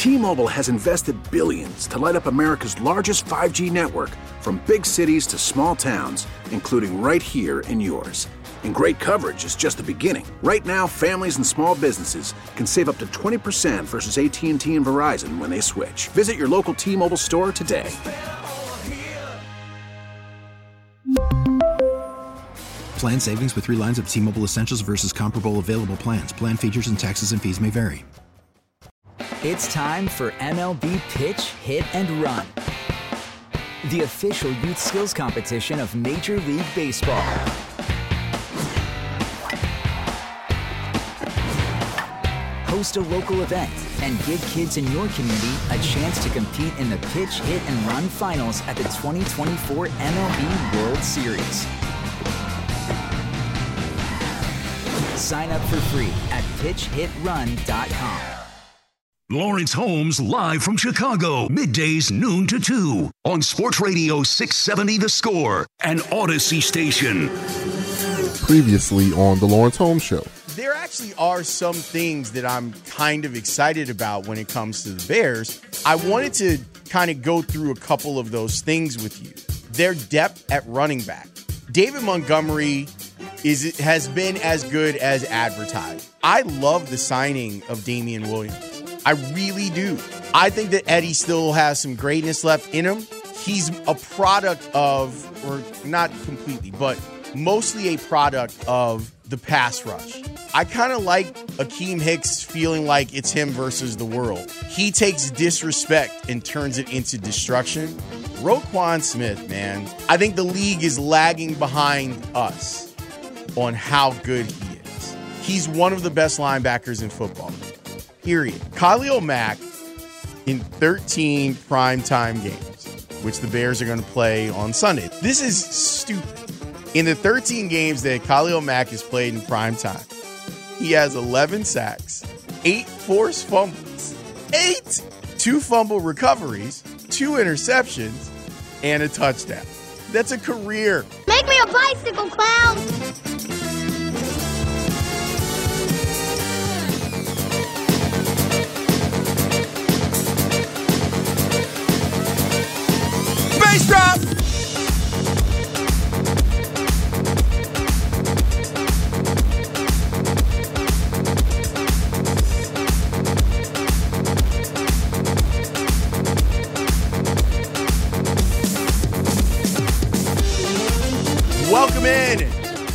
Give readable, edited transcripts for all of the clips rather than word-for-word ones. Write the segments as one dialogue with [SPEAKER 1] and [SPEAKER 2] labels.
[SPEAKER 1] T-Mobile has invested billions to light up America's largest 5G network, from big cities to small towns, including right here in yours. And great coverage is just the beginning. Right now, families and small businesses can save up to 20% versus AT&T and Verizon when they switch. Visit your local T-Mobile store today.
[SPEAKER 2] Plan savings with 3 lines of T-Mobile Essentials versus comparable available plans. Plan features and taxes and fees may vary.
[SPEAKER 3] It's time for MLB Pitch, Hit, and Run, the official youth skills competition of Major League Baseball. Host a local event and give kids in your community a chance to compete in the Pitch, Hit, and Run finals at the 2024 MLB World Series. Sign up for free at pitchhitrun.com.
[SPEAKER 4] Lawrence Holmes live from Chicago, middays noon to 2 on Sports Radio 670 The Score and Odyssey Station.
[SPEAKER 5] Previously on the Lawrence Holmes Show.
[SPEAKER 6] There actually are some things that I'm kind of excited about when it comes to the Bears. I wanted to kind of go through a couple of those things with you. Their depth at running back. David Montgomery has been as good as advertised. I love the signing of Damian Williams. I really do. I think that Eddie still has some greatness left in him. He's a product of, or not completely, but mostly a product of the pass rush. I kind of like Akeem Hicks feeling like it's him versus the world. He takes disrespect and turns it into destruction. Roquan Smith, man, I think the league is lagging behind us on how good he is. He's one of the best linebackers in football. Period. Khalil Mack in 13 primetime games, which the Bears are going to play on Sunday. This is stupid. In the 13 games that Khalil Mack has played in primetime, he has 11 sacks, 8 forced fumbles, 2 fumble recoveries, 2 interceptions, and a touchdown. That's a career.
[SPEAKER 7] Make me a bicycle, clown!
[SPEAKER 6] Bass drop! Welcome in.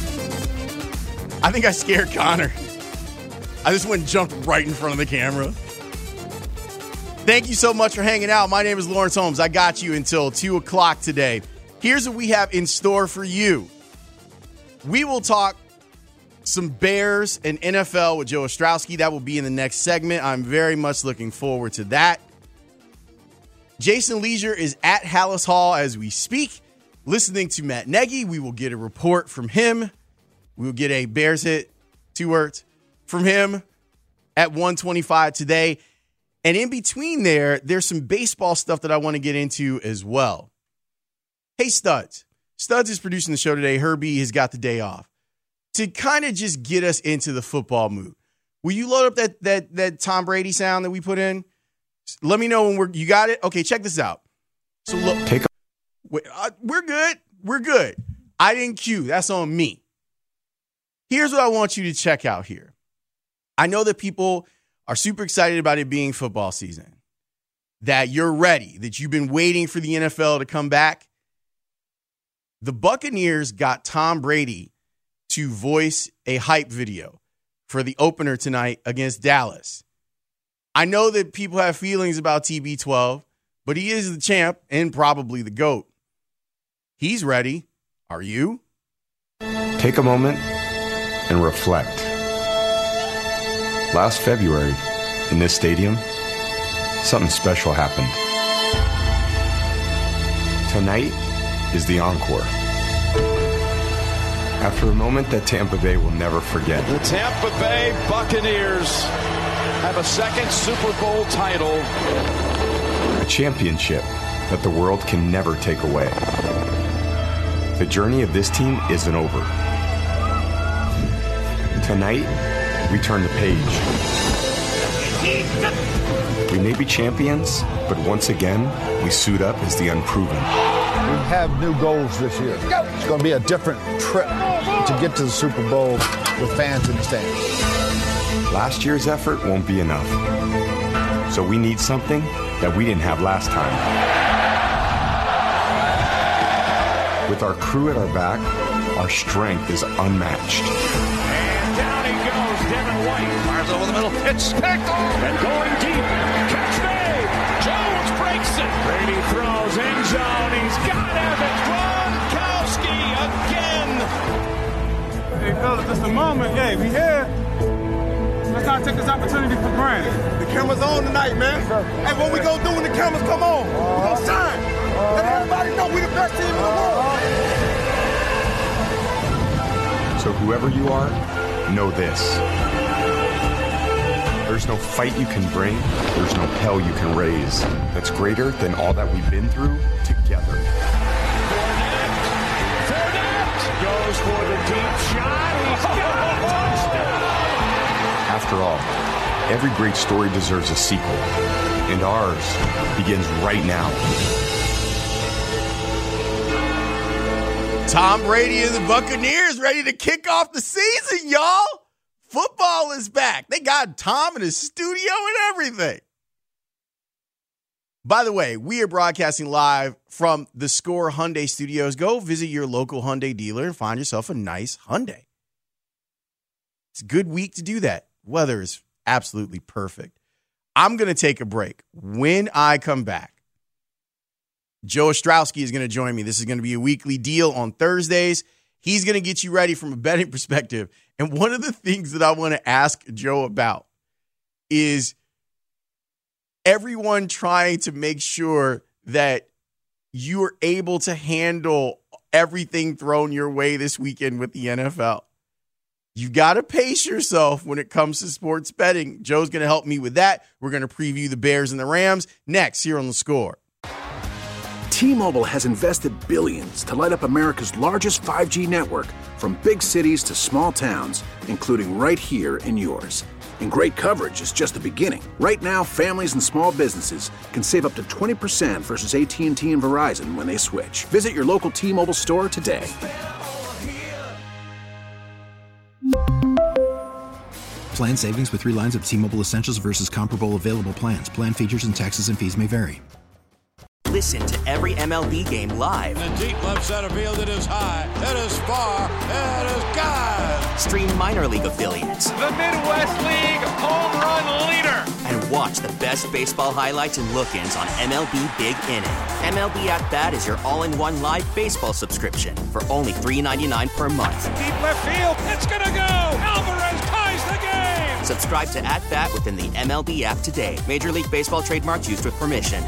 [SPEAKER 6] I think I scared Connor. I just went and jumped right in front of the camera. Thank you so much for hanging out. My name is Lawrence Holmes. I got you until 2 o'clock today. Here's what we have in store for you. We will talk some Bears and NFL with Joe Ostrowski. That will be in the next segment. I'm very much looking forward to that. Jason Leisure is at Hallis Hall as we speak, listening to Matt Nagy. We will get a report from him. We will get a Bears hit, 2 words, from him at 1:25 today. And in between there's some baseball stuff that I want to get into as well. Hey, Studs. Studs is producing the show today. Herbie has got the day off. To kind of just get us into the football mood, will you load up that Tom Brady sound that we put in? Let me know when you got it. Okay, check this out. So look, we're good. We're good. I didn't cue. That's on me. Here's what I want you to check out here. I know that people are super excited about it being football season, that you're ready, that you've been waiting for the NFL to come back. The Buccaneers got Tom Brady to voice a hype video for the opener tonight against Dallas. I know that people have feelings about TB12, but he is the champ and probably the GOAT. He's ready. Are you?
[SPEAKER 8] Take a moment and reflect. Last February, in this stadium, something special happened. Tonight is the encore. After a moment that Tampa Bay will never forget.
[SPEAKER 9] The Tampa Bay Buccaneers have a second Super Bowl title.
[SPEAKER 8] A championship that the world can never take away. The journey of this team isn't over. Tonight, we turn the page. We may be champions, but once again, we suit up as the unproven.
[SPEAKER 10] We have new goals this year. It's going to be a different trip to get to the Super Bowl with fans in the stands.
[SPEAKER 8] Last year's effort won't be enough. So we need something that we didn't have last time. With our crew at our back, our strength is unmatched.
[SPEAKER 9] And down he goes, Devin White. Fires over the middle, pitch picked off, and going deep. Catch made. Jones breaks it. Brady throws, end zone. He's got Evans. Gronkowski again.
[SPEAKER 11] Hey, fellas, just a moment. Hey, we here. Let's not take this opportunity for granted.
[SPEAKER 12] The camera's on tonight, man. Hey, what we gonna do when the cameras come on? We gonna shine. Let everybody know we the best team in the world.
[SPEAKER 8] So whoever you are, know this. There's no fight you can bring, there's no hell you can raise that's greater than all that we've been through together.
[SPEAKER 9] Fournette goes for the deep shot. He's got a touchdown.
[SPEAKER 8] After all, every great story deserves a sequel, and ours begins right now.
[SPEAKER 6] Tom Brady and the Buccaneers ready to kick off the season, y'all. Football is back. They got Tom in his studio and everything. By the way, we are broadcasting live from the Score Hyundai Studios. Go visit your local Hyundai dealer and find yourself a nice Hyundai. It's a good week to do that. Weather is absolutely perfect. I'm going to take a break. When I come back, Joe Ostrowski is going to join me. This is going to be a weekly deal on Thursdays. He's going to get you ready from a betting perspective. And one of the things that I want to ask Joe about is everyone trying to make sure that you are able to handle everything thrown your way this weekend with the NFL. You got to pace yourself when it comes to sports betting. Joe's going to help me with that. We're going to preview the Bears and the Rams next here on The Score.
[SPEAKER 1] T-Mobile has invested billions to light up America's largest 5G network, from big cities to small towns, including right here in yours. And great coverage is just the beginning. Right now, families and small businesses can save up to 20% versus AT&T and Verizon when they switch. Visit your local T-Mobile store today.
[SPEAKER 2] Plan savings with 3 lines of T-Mobile Essentials versus comparable available plans. Plan features and taxes and fees may vary.
[SPEAKER 13] Listen to every MLB game live.
[SPEAKER 9] In the deep left center field, it is high, it is far, it is gone.
[SPEAKER 13] Stream minor league affiliates.
[SPEAKER 9] The Midwest League home run leader.
[SPEAKER 13] And watch the best baseball highlights and look-ins on MLB Big Inning. MLB At Bat is your all-in-one live baseball subscription for only $3.99 per month.
[SPEAKER 9] Deep left field, it's gonna go. Alvarez ties the game.
[SPEAKER 13] Subscribe to At Bat within the MLB app today. Major League Baseball trademarks used with permission.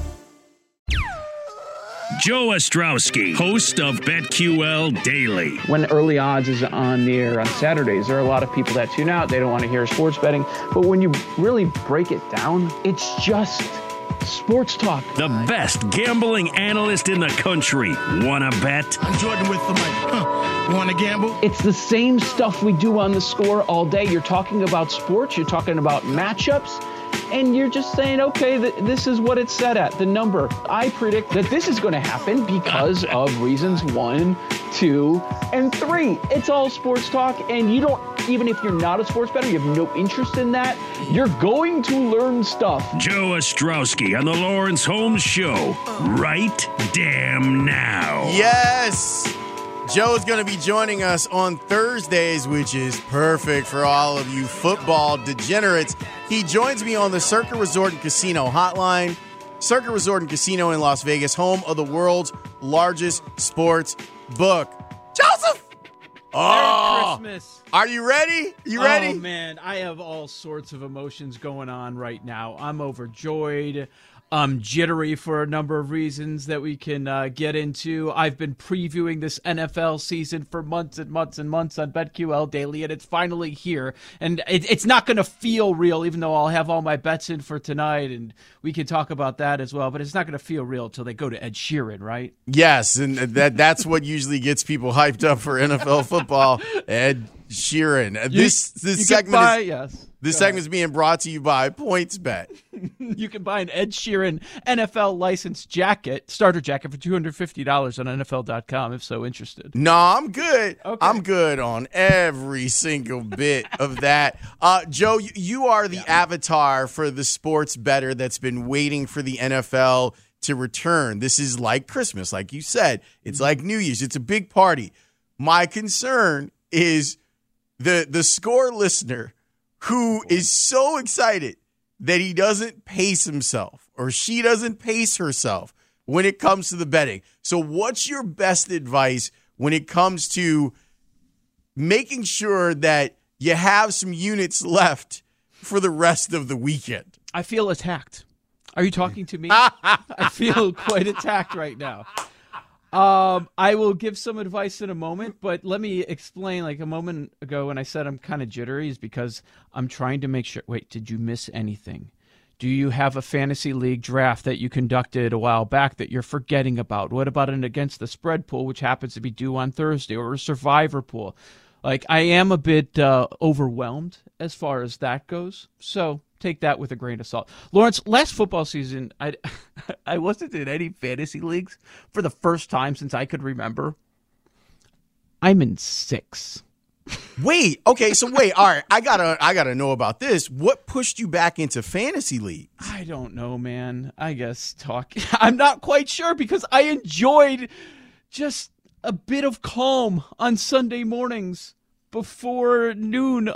[SPEAKER 4] Joe Ostrowski, host of BetQL Daily.
[SPEAKER 14] When Early Odds is on the air on Saturdays, there are a lot of people that tune out. They don't want to hear sports betting. But when you really break it down, it's just sports talk.
[SPEAKER 4] The best gambling analyst in the country. Wanna bet?
[SPEAKER 15] I'm Jordan with the mic. Wanna gamble?
[SPEAKER 14] It's the same stuff we do on The Score all day. You're talking about sports. You're talking about matchups. And you're just saying, okay, this is what it's set at, the number. I predict that this is going to happen because of reasons 1, 2, and 3. It's all sports talk, and you don't, even if you're not a sports bettor, you have no interest in that, you're going to learn stuff.
[SPEAKER 4] Joe Ostrowski on the Lawrence Holmes Show, right damn now.
[SPEAKER 6] Yes! Joe is going to be joining us on Thursdays, which is perfect for all of you football degenerates. He joins me on the Circa Resort and Casino hotline. Circa Resort and Casino in Las Vegas, home of the world's largest sports book. Joseph!
[SPEAKER 16] Oh, Merry Christmas.
[SPEAKER 6] Are you ready? You ready?
[SPEAKER 16] Oh, man, I have all sorts of emotions going on right now. I'm overjoyed. I'm jittery for a number of reasons that we can get into. I've been previewing this NFL season for months and months and months on BetQL Daily, and it's finally here. And it's not going to feel real, even though I'll have all my bets in for tonight, and we can talk about that as well. But it's not going to feel real until they go to Ed Sheeran, right?
[SPEAKER 6] Yes, and that's what usually gets people hyped up for NFL football. Ed Sheeran. This segment This segment is being brought to you by PointsBet.
[SPEAKER 16] You can buy an Ed Sheeran NFL licensed jacket, starter jacket, for $250 on NFL.com if so interested.
[SPEAKER 6] No, I'm good.
[SPEAKER 16] Okay.
[SPEAKER 6] I'm good on every single bit of that. Joe, you are the avatar for the sports bettor that's been waiting for the NFL to return. This is like Christmas, like you said. It's like New Year's. It's a big party. My concern is the Score listener who is so excited that he doesn't pace himself or she doesn't pace herself when it comes to the betting. So what's your best advice when it comes to making sure that you have some units left for the rest of the weekend?
[SPEAKER 16] I feel attacked. Are you talking to me? I feel quite attacked right now. I will give some advice in a moment, but let me explain. Like a moment ago when I said I'm kind of jittery is because I'm trying to make sure. Wait, did you miss anything? Do you have a fantasy league draft that you conducted a while back that you're forgetting about? What about an against the spread pool, which happens to be due on Thursday, or a survivor pool? Like, I am a bit overwhelmed as far as that goes. So take that with a grain of salt. Lawrence, last football season, I wasn't in any fantasy leagues for the first time since I could remember. I'm in 6.
[SPEAKER 6] Wait, okay, so wait, all right, I gotta know about this. What pushed you back into fantasy leagues?
[SPEAKER 16] I don't know, man. I guess I'm not quite sure because I enjoyed just a bit of calm on Sunday mornings before noon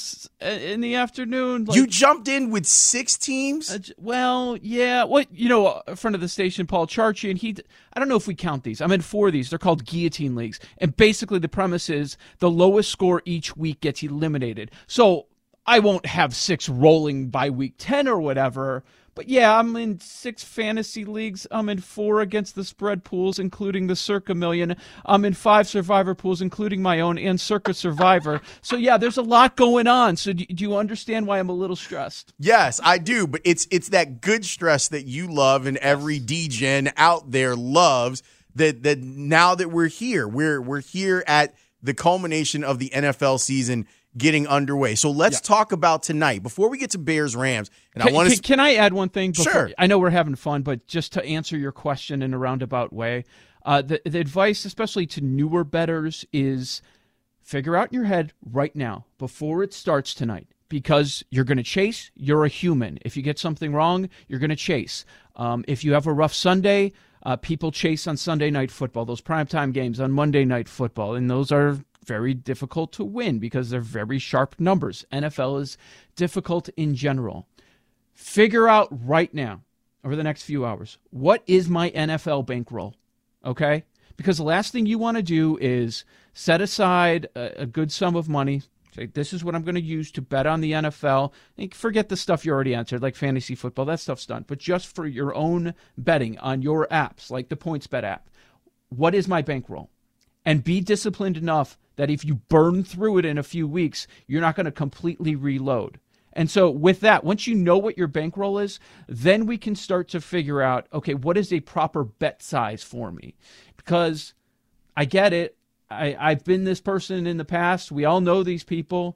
[SPEAKER 16] in the afternoon.
[SPEAKER 6] You jumped in with 6 teams?
[SPEAKER 16] Well, yeah. A friend of the station, Paul Charchi, and I don't know if we count these. I'm in 4 of these. They're called guillotine leagues. And basically the premise is the lowest score each week gets eliminated. So I won't have 6 rolling by week 10 or whatever. But yeah, I'm in 6 fantasy leagues. I'm in 4 against the spread pools, including the Circa Million. I'm in 5 survivor pools, including my own and Circa Survivor. So yeah, there's a lot going on. So do you understand why I'm a little stressed?
[SPEAKER 6] Yes, I do. But it's that good stress that you love and every D-Gen out there loves. That now that we're here, we're here at the culmination of the NFL season getting underway. So let's talk about tonight before we get to Bears-Rams. And
[SPEAKER 16] Can I add one thing?
[SPEAKER 6] Sure.
[SPEAKER 16] I know we're having fun, but just to answer your question in a roundabout way, the advice, especially to newer bettors, is figure out in your head right now before it starts tonight, because you're going to chase. You're a human. If you get something wrong, you're going to chase. If you have a rough Sunday, people chase on Sunday Night Football, those primetime games on Monday Night Football, and those are very difficult to win because they're very sharp numbers. NFL is difficult in general. Figure out right now, over the next few hours, what is my NFL bankroll, okay? Because the last thing you want to do is set aside a good sum of money, say, this is what I'm going to use to bet on the NFL. And forget the stuff you already answered, like fantasy football. That stuff's done. But just for your own betting on your apps, like the PointsBet app, what is my bankroll? And be disciplined enough that if you burn through it in a few weeks, you're not going to completely reload. And so with that, once you know what your bankroll is, then we can start to figure out, okay, what is a proper bet size for me? Because I get it. I've been this person in the past. We all know these people.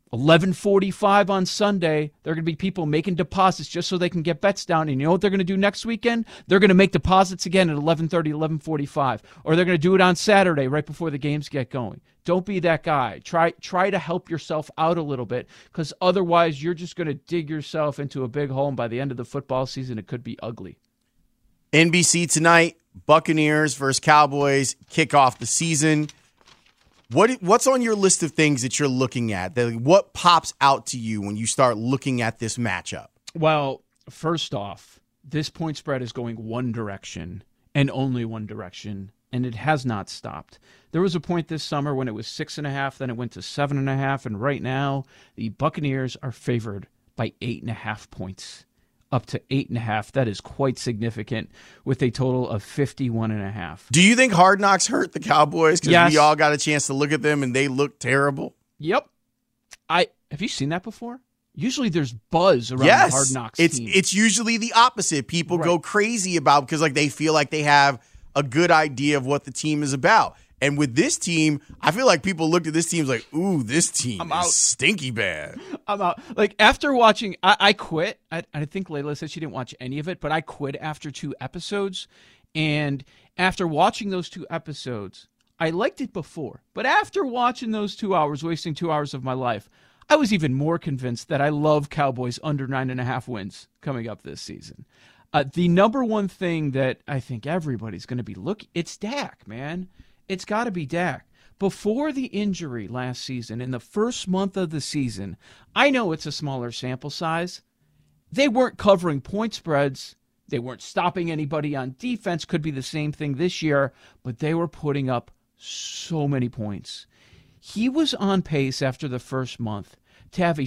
[SPEAKER 16] 11:45 on Sunday, there are going to be people making deposits just so they can get bets down. And you know what they're going to do next weekend? They're going to make deposits again at 11:30, 11:45. Or they're going to do it on Saturday right before the games get going. Don't be that guy. Try to help yourself out a little bit, because otherwise you're just going to dig yourself into a big hole. And by the end of the football season, it could be ugly.
[SPEAKER 6] NBC tonight, Buccaneers versus Cowboys kick off the season. What's on your list of things that you're looking at? What pops out to you when you start looking at this matchup?
[SPEAKER 16] Well, first off, this point spread is going one direction and only one direction, and it has not stopped. There was a point this summer when it was 6.5, then it went to 7.5, and right now the Buccaneers are favored by 8.5 points. Up to 8.5. That is quite significant with a total of 51.5.
[SPEAKER 6] Do you think Hard Knocks hurt the Cowboys? Because
[SPEAKER 16] yes.
[SPEAKER 6] We all got a chance to look at them and they look terrible.
[SPEAKER 16] Yep. Have you seen that before? Usually there's buzz around the Hard Knocks team.
[SPEAKER 6] It's usually the opposite. People go crazy about because they feel like they have a good idea of what the team is about. And with this team, I feel like people looked at this team like, ooh, this team is stinky bad.
[SPEAKER 16] I'm out. Like, after watching, I quit. I think Layla said she didn't watch any of it, but I quit after 2 episodes. And after watching those 2 episodes, I liked it before. But after watching those 2 hours, wasting 2 hours of my life, I was even more convinced that I love Cowboys under 9.5 wins coming up this season. The number one thing that I think everybody's going to be it's Dak, man. It's got to be Dak. Before the injury last season, in the first month of the season, I know it's a smaller sample size. They weren't covering point spreads. They weren't stopping anybody on defense. Could be the same thing this year, but they were putting up so many points. He was on pace after the first month to have a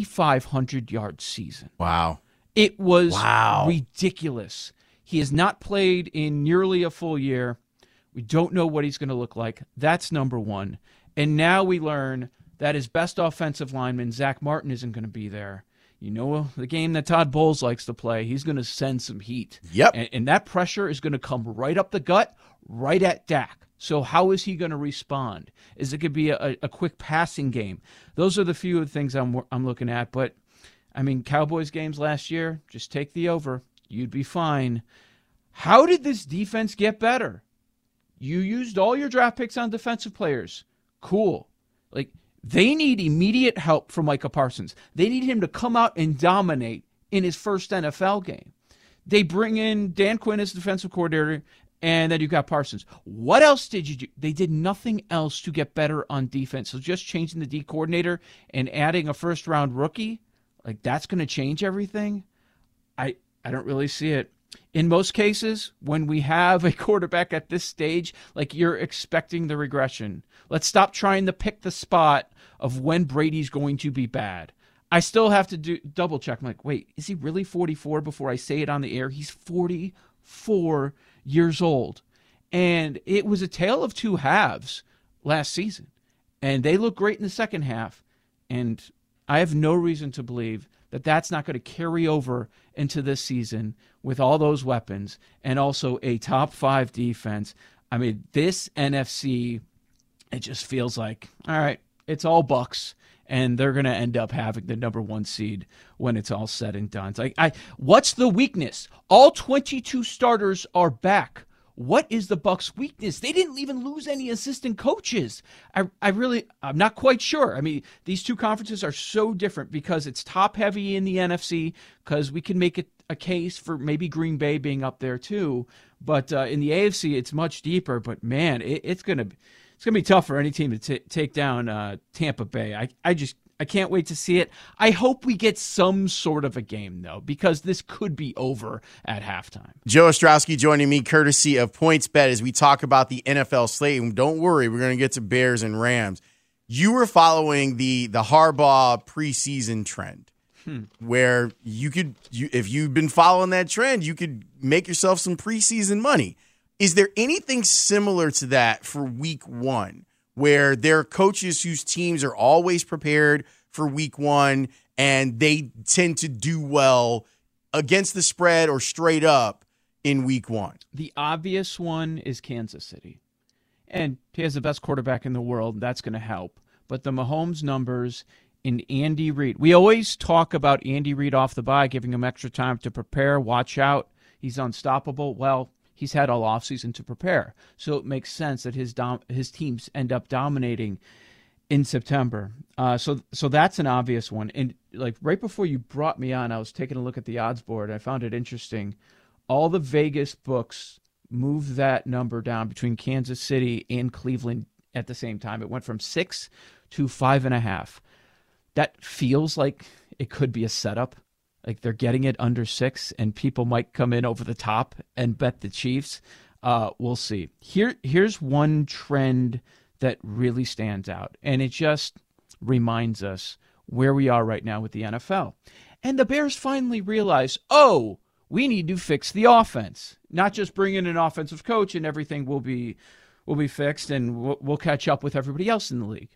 [SPEAKER 16] 6,500-yard season.
[SPEAKER 6] Wow.
[SPEAKER 16] It was ridiculous. He has not played in nearly a full year. We don't know what he's going to look like. That's number one. And now we learn that his best offensive lineman, Zach Martin, isn't going to be there. You know, the game that Todd Bowles likes to play, he's going to send some heat.
[SPEAKER 6] Yep.
[SPEAKER 16] And that pressure is going to come right up the gut, right at Dak. So how is he going to respond? Is it going to be a quick passing game? Those are the few things I'm looking at. But, I mean, Cowboys games last year, just take the over. You'd be fine. How did this defense get better? You used all your draft picks on defensive players. Cool. Like, they need immediate help from Micah Parsons. They need him to come out and dominate in his first NFL game. They bring in Dan Quinn as defensive coordinator, and then you got Parsons. What else did you do? They did nothing else to get better on defense. So just changing the D coordinator and adding a first-round rookie, like, that's going to change everything? I don't really see it. In most cases, when we have a quarterback at this stage, like, you're expecting the regression. Let's stop trying to pick the spot of when Brady's going to be bad. I still have to double check. I'm like, wait, is he really 44 before I say it on the air? He's 44 years old. And it was a tale of 2 halves last season. And they look great in the second half. And I have no reason to believe that that's not going to carry over into this season with all those weapons and also a top 5 defense. I mean, this NFC, it just feels like, all right, it's all Bucs, and they're going to end up having the number 1 seed when it's all said and done. It's like, what's the weakness? All 22 starters are back. What is the Bucs' weakness? They didn't even lose any assistant coaches. I'm not quite sure. I mean, these 2 conferences are so different because it's top heavy in the NFC, because we can make it a case for maybe Green Bay being up there too. But in the AFC, it's much deeper. But man, it's gonna be tough for any team to take down Tampa Bay. I can't wait to see it. I hope we get some sort of a game, though, because this could be over at halftime.
[SPEAKER 6] Joe Ostrowski joining me, courtesy of PointsBet, as we talk about the NFL slate. And don't worry, we're going to get to Bears and Rams. You were following the Harbaugh preseason trend, where if you've been following that trend, you could make yourself some preseason money. Is there anything similar to that for week 1? Where there are coaches whose teams are always prepared for week 1 and they tend to do well against the spread or straight up in week 1?
[SPEAKER 16] The obvious one is Kansas City. And he has the best quarterback in the world, and that's going to help. But the Mahomes numbers in Andy Reid. We always talk about Andy Reid off the bye, giving him extra time to prepare, watch out. He's unstoppable. Well, he's had all offseason to prepare. So it makes sense that his teams end up dominating in September. So that's an obvious one. And like right before you brought me on, I was taking a look at the odds board. I found it interesting. All the Vegas books moved that number down between Kansas City and Cleveland at the same time. It went from 6 to 5.5. That feels like it could be a setup. Like they're getting it under 6, and people might come in over the top and bet the Chiefs. We'll see. Here's one trend that really stands out, and it just reminds us where we are right now with the NFL. And the Bears finally realize, we need to fix the offense, not just bring in an offensive coach and everything will be fixed and we'll catch up with everybody else in the league.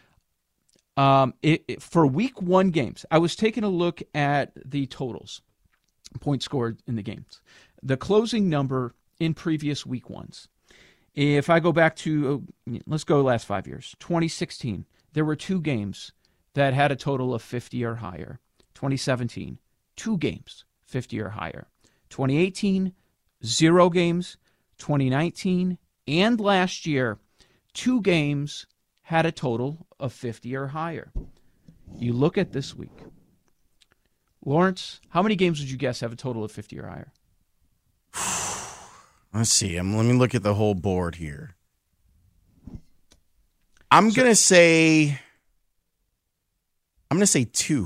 [SPEAKER 16] For week 1 games, I was taking a look at the totals, points scored in the games. The closing number in previous week 1s. If I go back to, let's go last 5 years. 2016, there were 2 games that had a total of 50 or higher. 2017, 2 games, 50 or higher. 2018, 0 games. 2019 and last year, 2 games had a total of 50 or higher. You look at this week. Lawrence, how many games would you guess have a total of 50 or higher?
[SPEAKER 6] Let's see. Let me look at the whole board here. I'm going to say 2.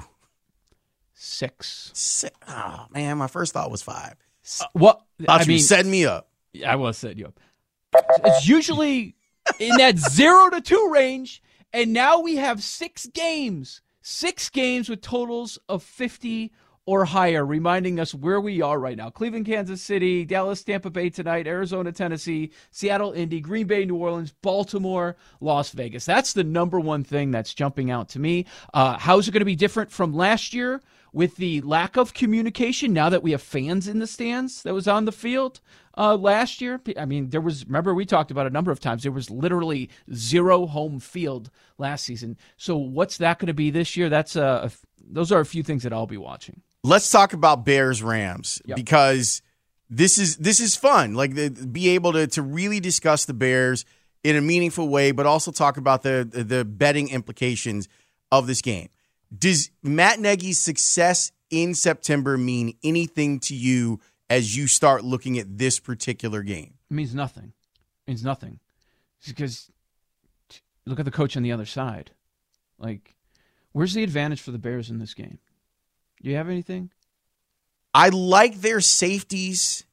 [SPEAKER 16] 6.
[SPEAKER 6] Oh, man, my first thought was 5.
[SPEAKER 16] What?
[SPEAKER 6] Thought you set me up.
[SPEAKER 16] I was setting you up. It's usually in that 0 to 2 range, and now we have 6 games. 6 games with totals of 50 or higher, reminding us where we are right now. Cleveland, Kansas City, Dallas, Tampa Bay tonight, Arizona, Tennessee, Seattle, Indy, Green Bay, New Orleans, Baltimore, Las Vegas. That's the number one thing that's jumping out to me. How's it going to be different from last year with the lack of communication now that we have fans in the stands that was on the field last year? I mean, remember we talked about a number of times, there was literally 0 home field last season. So what's that going to be this year? Those are a few things that I'll be watching.
[SPEAKER 6] Let's talk about Bears-Rams because this is fun. Like, be able to really discuss the Bears in a meaningful way, but also talk about the betting implications of this game. Does Matt Nagy's success in September mean anything to you as you start looking at this particular game?
[SPEAKER 16] It means nothing. It means nothing. It's because look at the coach on the other side. Like, where's the advantage for the Bears in this game? Do you have anything?
[SPEAKER 6] I like their safeties.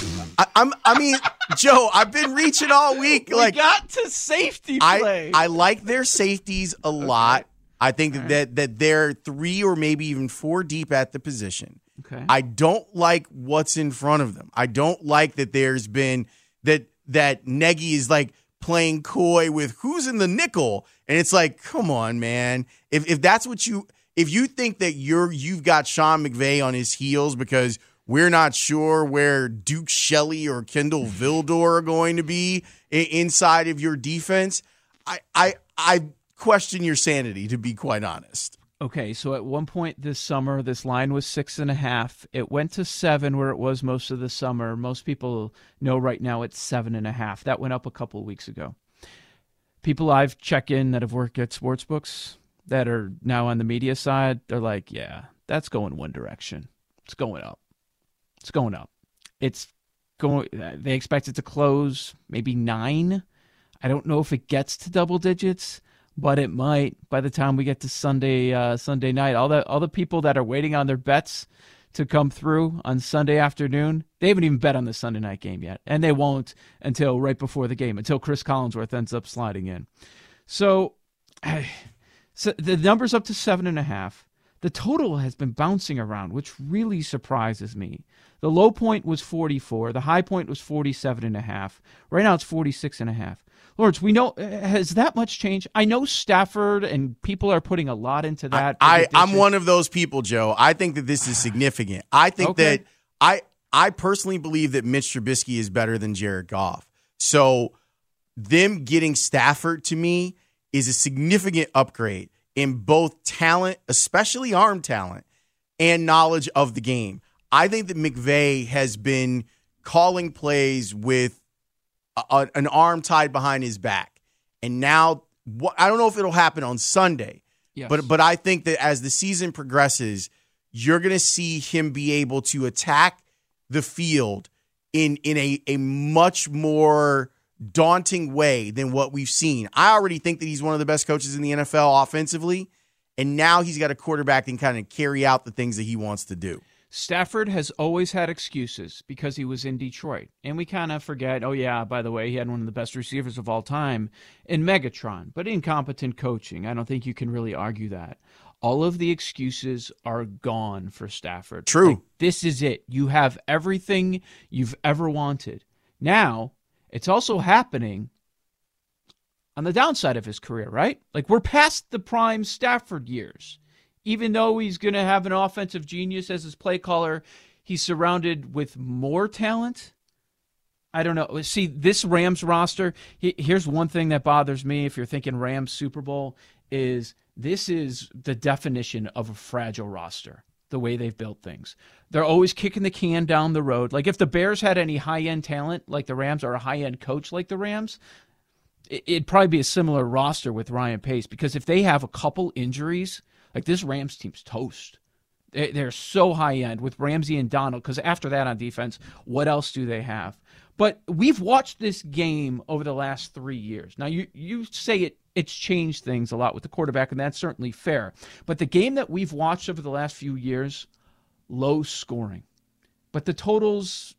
[SPEAKER 6] I mean, Joe, I've been reaching all week.
[SPEAKER 16] We got to safety play.
[SPEAKER 6] I like their safeties a lot. I think that they're 3 or maybe even 4 deep at the position.
[SPEAKER 16] Okay.
[SPEAKER 6] I don't like what's in front of them. I don't like that there's been that Nagy is like playing coy with who's in the nickel, and it's like, come on, man. If that's what if you think that you've got Sean McVay on his heels because we're not sure where Duke Shelley or Kendall Vildor are going to be inside of your defense, I question your sanity, to be quite honest.
[SPEAKER 16] Okay, so at one point this summer, this line was 6.5. It went to 7 where it was most of the summer. Most people know right now it's 7.5. That went up a couple of weeks ago. People I've checked in that have worked at sportsbooks that are now on the media side, they're like, yeah, that's going one direction. It's going up. It's going up. They expect it to close maybe 9. I don't know if it gets to double digits, but it might by the time we get to Sunday night. All the people that are waiting on their bets to come through on Sunday afternoon, they haven't even bet on the Sunday night game yet, and they won't until right before the game, until Chris Collinsworth ends up sliding in. So the number's up to 7.5. The total has been bouncing around, which really surprises me. The low point was 44. The high point was 47.5. Right now it's 46.5. Lawrence, we know, has that much changed? I know Stafford and people are putting a lot into that.
[SPEAKER 6] I'm one of those people, Joe. I think that this is significant. I think that I personally believe that Mitch Trubisky is better than Jared Goff. So them getting Stafford to me is a significant upgrade in both talent, especially arm talent, and knowledge of the game. I think that McVay has been calling plays with an arm tied behind his back. And now, I don't know if it'll happen on Sunday,
[SPEAKER 16] yes,
[SPEAKER 6] but I think that as the season progresses, you're going to see him be able to attack the field in a much more daunting way than what we've seen. I already think that he's one of the best coaches in the NFL offensively, and now he's got a quarterback that can kind of carry out the things that he wants to do.
[SPEAKER 16] Stafford has always had excuses because he was in Detroit. And we kind of forget, oh yeah, by the way, he had one of the best receivers of all time in Megatron. But incompetent coaching, I don't think you can really argue that. All of the excuses are gone for Stafford.
[SPEAKER 6] True.
[SPEAKER 16] Like, this is it. You have everything you've ever wanted. Now, it's also happening on the downside of his career, right? Like, we're past the prime Stafford years. Even though he's going to have an offensive genius as his play caller, he's surrounded with more talent I don't know. See, this Rams roster, here's one thing that bothers me if you're thinking Rams Super Bowl, is this is the definition of a fragile roster, the way they've built things. They're always kicking the can down the road. Like if the Bears had any high-end talent like the Rams or a high-end coach like the Rams, it'd probably be a similar roster with Ryan Pace, because if they have a couple injuries, like this Rams team's toast. They're so high-end with Ramsey and Donald, because after that on defense, what else do they have? But we've watched this game over the last 3 years. Now, you say it's changed things a lot with the quarterback, and that's certainly fair. But the game that we've watched over the last few years, low scoring. But the totals,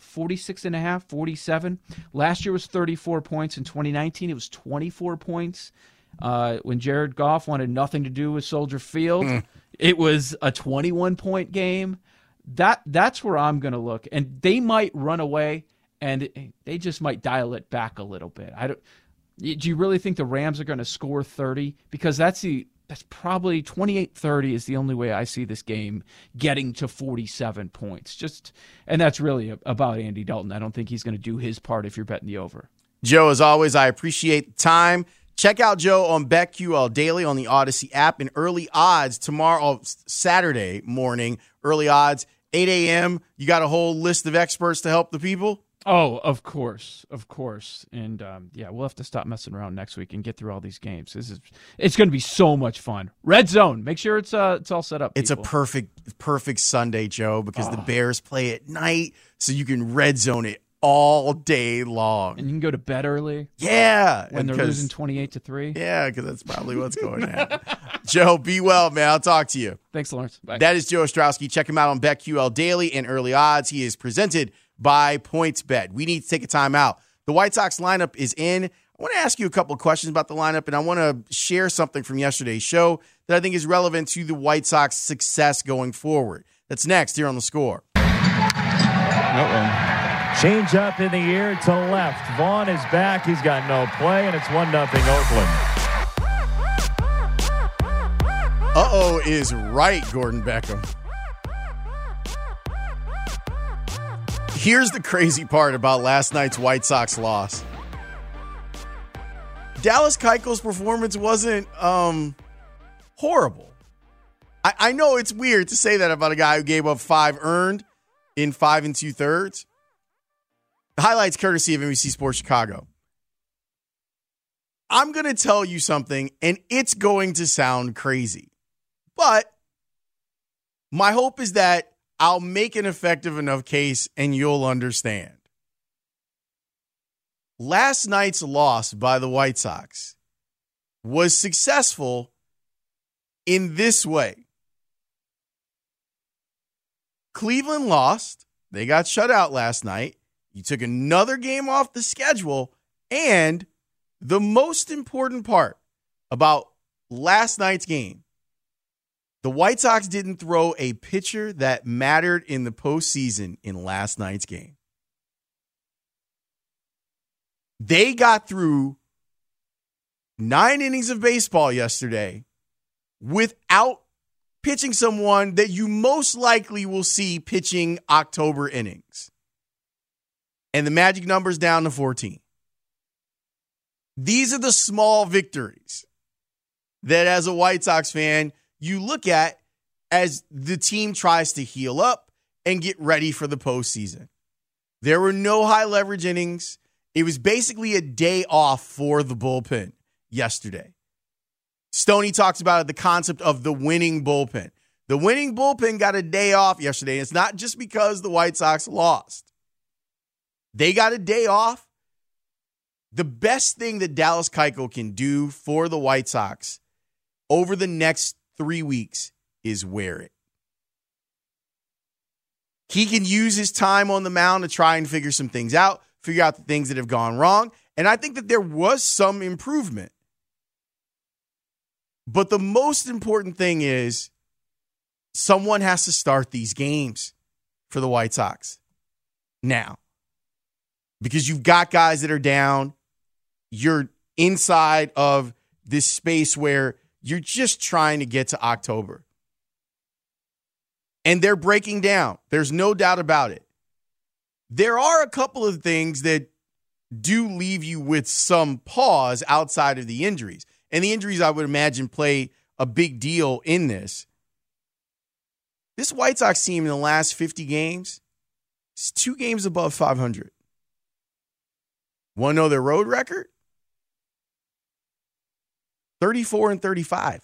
[SPEAKER 16] 46.5, 47. Last year was 34 points. In 2019, it was 24 points. When Jared Goff wanted nothing to do with Soldier Field, it was a 21-point game. That's where I'm going to look. And they might run away, and they just might dial it back a little bit. Do you really think the Rams are going to score 30? Because that's probably 28-30 is the only way I see this game getting to 47 points. And that's really about Andy Dalton. I don't think he's going to do his part if you're betting the over.
[SPEAKER 6] Joe, as always, I appreciate the time. Check out Joe on BetQL Daily on the Odyssey app, and early odds tomorrow, Saturday morning, early odds, 8 a.m. You got a whole list of experts to help the people?
[SPEAKER 16] Oh, of course. And, we'll have to stop messing around next week and get through all these games. It's going to be so much fun. Red Zone. Make sure it's all set up, people.
[SPEAKER 6] It's a perfect Sunday, Joe, because the Bears play at night, so you can Red Zone it all day long.
[SPEAKER 16] And you can go to bed early.
[SPEAKER 6] Yeah.
[SPEAKER 16] When they're losing 28-3.
[SPEAKER 6] Yeah, because that's probably what's going to happen. Joe, be well, man. I'll talk to you.
[SPEAKER 16] Thanks, Lawrence. Bye.
[SPEAKER 6] That is Joe Ostrowski. Check him out on BetQL Daily and Early Odds. He is presented by PointsBet. We need to take a time out. The White Sox lineup is in. I want to ask you a couple of questions about the lineup, and I want to share something from yesterday's show that I think is relevant to the White Sox success going forward. That's next here on The Score.
[SPEAKER 17] Change up in the air to left. Vaughn is back. He's got no play, and it's 1-0 Oakland.
[SPEAKER 6] Uh-oh is right, Gordon Beckham. Here's the crazy part about last night's White Sox loss. Dallas Keuchel's performance wasn't horrible. I know it's weird to say that about a guy who gave up 5 earned in 5 2/3. The highlights courtesy of NBC Sports Chicago. I'm going to tell you something, and it's going to sound crazy. But my hope is that I'll make an effective enough case and you'll understand. Last night's loss by the White Sox was successful in this way. Cleveland lost. They got shut out last night. You took another game off the schedule. And the most important part about last night's game, the White Sox didn't throw a pitcher that mattered in the postseason in last night's game. They got through 9 innings of baseball yesterday without pitching someone that you most likely will see pitching October innings. And the magic number's down to 14. These are the small victories that, as a White Sox fan, you look at as the team tries to heal up and get ready for the postseason. There were no high leverage innings. It was basically a day off for the bullpen yesterday. Stoney talks about the concept of the winning bullpen. The winning bullpen got a day off yesterday. It's not just because the White Sox lost. They got a day off. The best thing that Dallas Keuchel can do for the White Sox over the next 3 weeks is wear it. He can use his time on the mound to try and figure some things out, figure out the things that have gone wrong. And I think that there was some improvement. But the most important thing is someone has to start these games for the White Sox now. Because you've got guys that are down. You're inside of this space where you're just trying to get to October. And they're breaking down. There's no doubt about it. there are a couple of things that do leave you with some pause outside of the injuries. And the injuries, I would imagine, play a big deal in this. This White Sox team in the last 50 games is 2 games above 500. Want to know their road record? 34-35.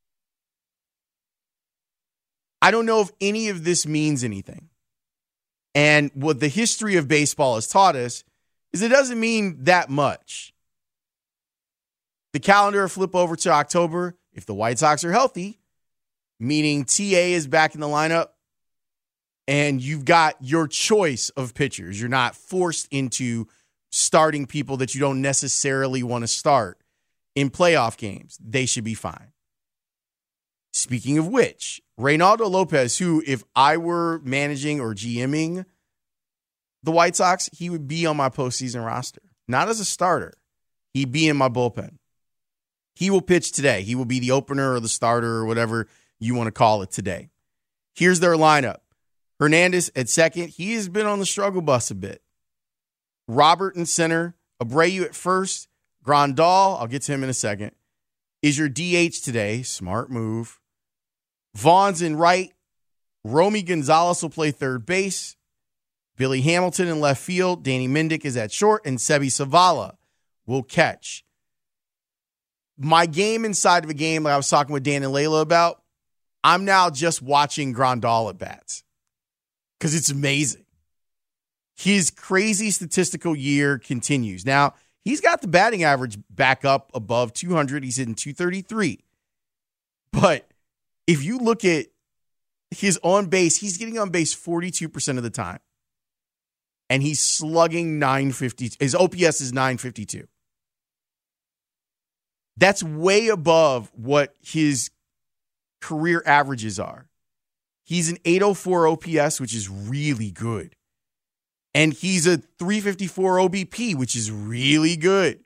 [SPEAKER 6] I don't know if any of this means anything. And what the history of baseball has taught us is it doesn't mean that much. The calendar flip over to October. If the White Sox are healthy, meaning TA is back in the lineup, and you've got your choice of pitchers. You're not forced into starting people that you don't necessarily want to start in playoff games. They should be fine. Speaking of which, Reynaldo Lopez, who, if I were managing or GMing the White Sox, he would be on my postseason roster. Not as a starter. He'd be in my bullpen. He will pitch today. He will be the opener or the starter or whatever you want to call it today. Here's their lineup. Hernandez at second. He has been on the struggle bus a bit. Robert in center. Abreu at first. Grandal, I'll get to him in a second, is your DH today. Smart move. Vaughn's in right. Romy Gonzalez will play third base. Billy Hamilton in left field. Danny Mendick is at short. And Sebi Zavala will catch. My game inside of a game, like I was talking with Dan and Layla about, I'm now just watching Grandal at bats because it's amazing. His crazy statistical year continues. Now, he's got the batting average back up above 200. He's hitting 233. But if you look at his on base, he's getting on base 42% of the time. And he's slugging 950. His OPS is 952. That's way above what his career averages are. He's an 804 OPS, which is really good. And he's a 354 OBP, which is really good.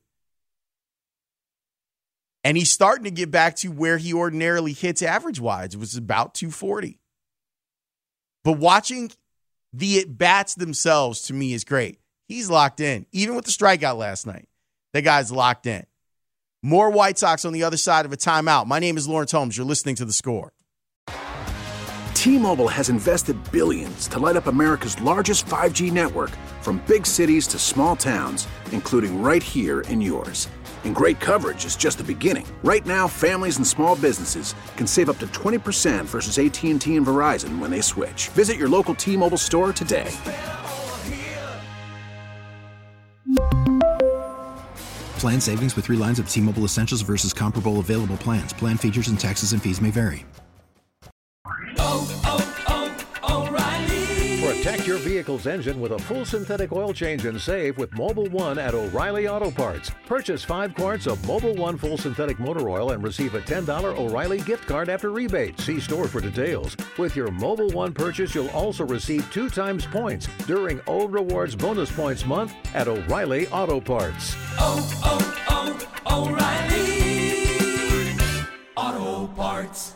[SPEAKER 6] And he's starting to get back to where he ordinarily hits average-wise. It was about 240. But watching the at-bats themselves, to me, is great. He's locked in. Even with the strikeout last night, that guy's locked in. More White Sox on the other side of a timeout. My name is Lawrence Holmes. You're listening to The Score.
[SPEAKER 1] T-Mobile has invested billions to light up America's largest 5G network, from big cities to small towns, including right here in yours. And great coverage is just the beginning. Right now, families and small businesses can save up to 20% versus AT&T and Verizon when they switch. Visit your local T-Mobile store today.
[SPEAKER 2] Plan savings with 3 lines of T-Mobile Essentials versus comparable available plans. Plan features and taxes and fees may vary.
[SPEAKER 18] Protect your vehicle's engine with a full synthetic oil change and save with Mobil 1 at O'Reilly Auto Parts. Purchase 5 quarts of Mobil 1 full synthetic motor oil and receive a $10 O'Reilly gift card after rebate. See store for details. With your Mobil 1 purchase, you'll also receive 2 times points during O Rewards Bonus Points Month at O'Reilly Auto Parts.
[SPEAKER 9] O'Reilly Auto Parts.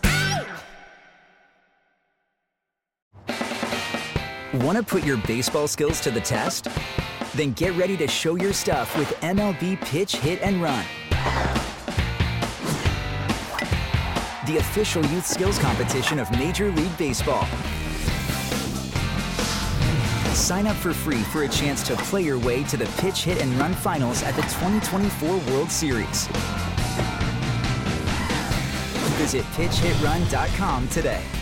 [SPEAKER 3] Want to put your baseball skills to the test? Then get ready to show your stuff with MLB Pitch, Hit, and Run. The official youth skills competition of Major League Baseball. Sign up for free for a chance to play your way to the Pitch, Hit, and Run finals at the 2024 World Series. Visit PitchHitRun.com today.